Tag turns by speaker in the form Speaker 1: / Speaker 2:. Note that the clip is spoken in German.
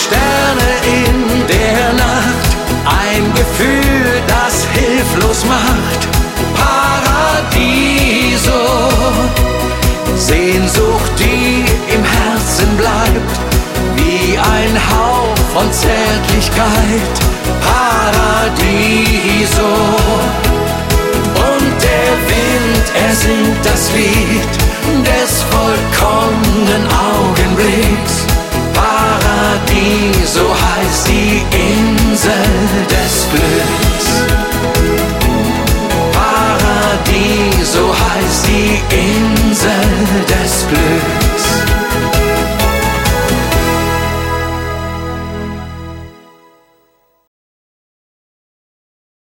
Speaker 1: Sterne in der Nacht, ein Gefühl, das hilflos macht. Paradiso, Sehnsucht, die im Herzen bleibt, wie ein Hauch von Zärtlichkeit. Paradiso. Und der Wind, er singt das Lied des vollkommenen Augenblicks. Paradiso heißt die Insel des Glücks. Paradiso heißt die Insel